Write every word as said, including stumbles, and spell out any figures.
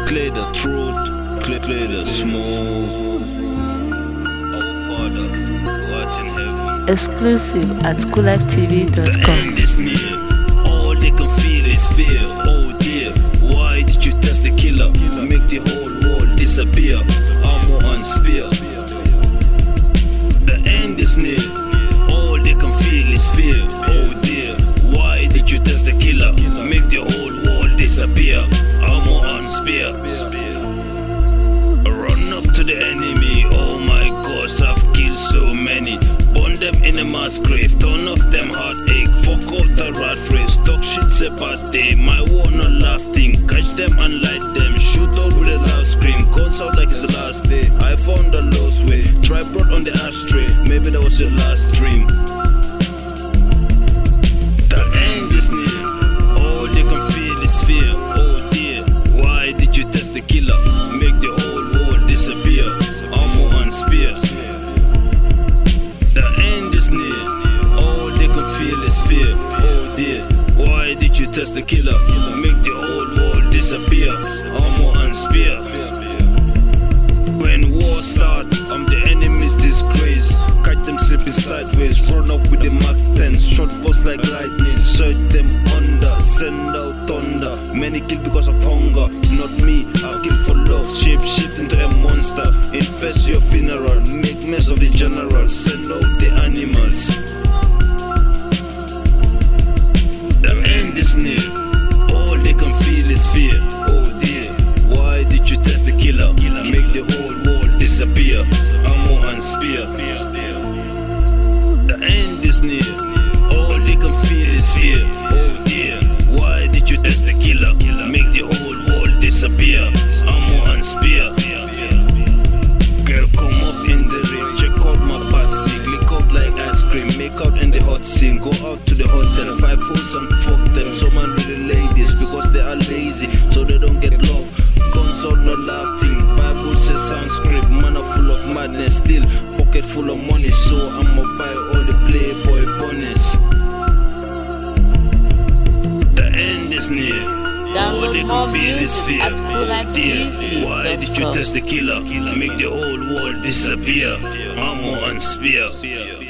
clear the truth, clear, clear the smoke. Our Father, who art in heaven. Exclusive at cool life t v dot The com. end is near. All they can feel is fear. Oh dear, why did you test the killer? Make the whole world disappear. Armor and spear. The end is near. All they can feel is fear. Oh dear, why did you test the killer? Make the whole world disappear. Armor and spear. Run up to the enemy. Oh my gosh, I've killed so many. Burn them in a mass grave. Turn off them heartache. Fuck out the rat race. Talk shit's a bad day. My war not laughing. Catch them and light them. Shoot out with a loud scream. Guns out like it's the last day. I found the lost way. Tripod on the ashtray. Maybe that was your last dream. The end is near. All they can feel is fear. Oh dear, why did you test the killer? Make the whole world disappear. Armor and spear. The end is near. All they can feel is fear. Oh dear, why did you test the killer? Make the whole world disappear. Armor and spear. When war starts, I'm the enemy's disgrace. Catch them slipping sideways. Run up with the Mac ten. Short bursts like lightning. Search them under. Send out thunder. Many kill because of hunger. Not me, I'll kill for love. Shape shift into a monster. Infest your funeral. Make mess of the general. Send out the animals. The end is near. All they can feel is fear. Oh dear, why did you test the killer? Make the whole world disappear. Armor and spear. The end is near. All they can feel is fear. Oh dear, why did you test the killer? Make the whole world disappear. Armor and spear. Girl, come up in the ring. Check out my bad stick. Lick up like ice cream. Make out in the hot scene. Go out to the hotel. Five fools and fuck them. So man with the ladies because they are lazy, so they don't get love. Guns out, not laughing. Bible says Sanskrit. Man are full of madness. Still pocket full of money, so I'ma buy all the Playboy bunnies. The end is near. All they can feel is fear. Oh dear, why did you test the killer? Make the whole world disappear. Armor and spear.